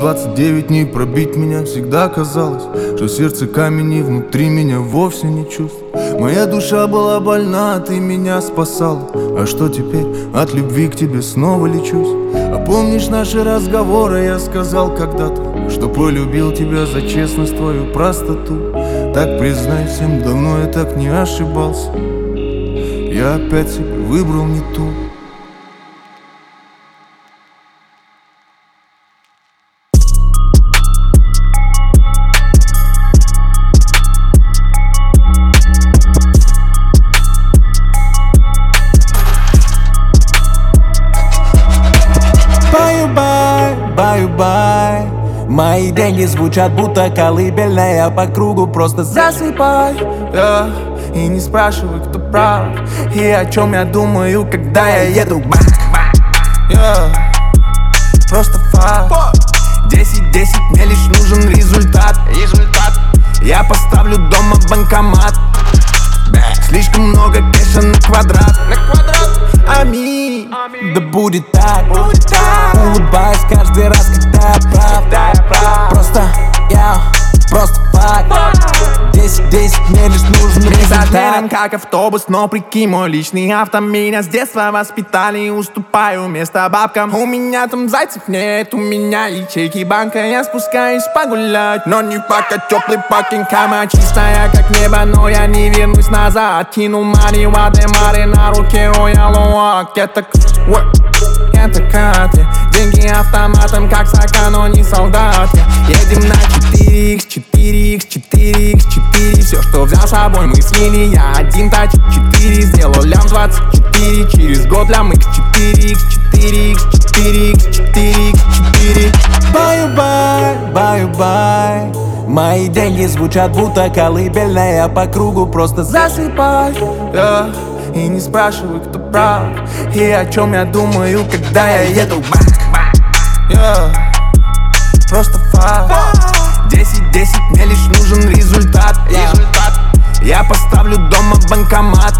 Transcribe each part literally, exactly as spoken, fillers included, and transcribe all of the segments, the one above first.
двадцать девять дней пробить меня всегда казалось, что сердце камень и внутри меня вовсе не чувств. Моя душа была больна, ты меня спасала. А что теперь? От любви к тебе снова лечусь. А помнишь наши разговоры? Я сказал когда-то, что полюбил тебя за честность, твою простоту. Так признайся, давно я так не ошибался. Я опять себе выбрал не ту. Баю-бай, мои деньги звучат будто колыбельная. По кругу просто засыпай, yeah. И не спрашивай, кто прав и о чем я думаю, когда я еду бак, yeah. Просто факт. Десять десять, мне лишь нужен результат. Результат. Я поставлю дома банкомат. Слишком много кэша на квадрат. На квадрат. Аминь. Да будет так, будет так. Улыбаюсь каждый раз, когда я прав, когда я прав. Просто я, просто факт. Десять десять, мне лишь нужен результат. Размерен как автобус, но прикинь, мой личный авто. Меня с детства воспитали, уступаю место бабкам. У меня там зайцев нет, у меня ячейки банка. Я спускаюсь погулять, но не пока теплый паркинг. Кама чистая, как небо, но я не вернусь назад. Кинул мани, ваде мари на руке, оялуак. Это это катя. Деньги автоматом, как сока, но не солдат. Едем на четыре икс, четыре икс, четыре икс, четыре. Все, что взял с собой, мы слили. Я один тачит четыре, сделал лям двадцать четыре. Через год лям икс четыре икс, четыре икс, четыре икс, четыре икс, четыре. Баю-бай, баю-бай, мои деньги звучат будто колыбельная. По кругу просто засыпай, yeah. И не спрашивай, кто прав и о чем я думаю, когда я еду бак, yeah. Просто факт. Десять десять, мне лишь нужен результат. Результат. Я поставлю дома банкомат.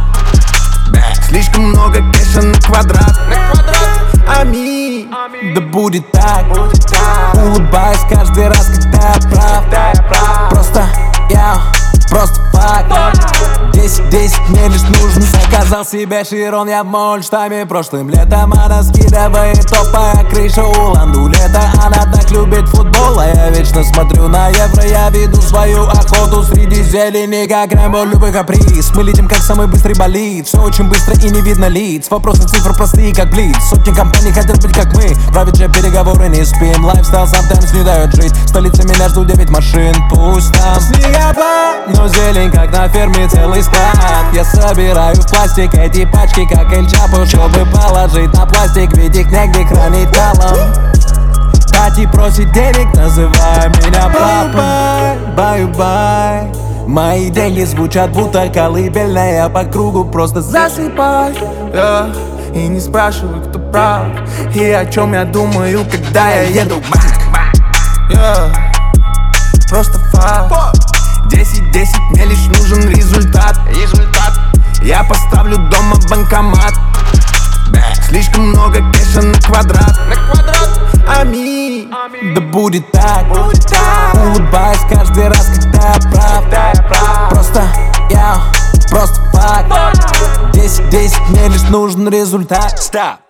Слишком много кэша на квадрат. На квадрат. Аминь. Да будет так, будет так. Улыбаюсь каждый раз, когда я прав, когда я прав. Просто я, просто факт. Десять десять, мне лишь нужен. Заказал себе Широн, я в Мольштаме прошлым летом. Она скидывает топовая крыша у ландулета. Она так любит футбол, а я вечно смотрю на евро. Я веду свою охоту среди зелени, как Рэмбо, любой каприз. Мы летим как самый быстрый болид. Все очень быстро и не видно лиц. Вопросы цифр простые, как блиц. Сотни компаний хотят быть как мы. Правит же переговоры, не спим. Лайфстайл sometimes не дает жить. В столице меня ждут девять машин. Пусть там снегопад, но зелень, как на ферме целый склад. Я собираю в пластик эти пачки, как Эль Чапо, чтобы положить на пластик, ведь их негде хранить талом. Тати просит денег, называй меня папой. Баю-бай, мои деньги звучат будто колыбельная. По кругу просто засыпай, yeah. И не спрашивай, кто прав и о чем я думаю, когда я еду бак, yeah. Просто факт. Десять десять, мне лишь нужен результат. Результат. Я поставлю дома банкомат. Слишком много кэша на квадрат. На квадрат. Аминь. Да будет так, будет так. Улыбаюсь каждый раз, когда я прав, когда я прав. Просто я, просто факт. Десять десять, мне лишь нужен результат. Стоп!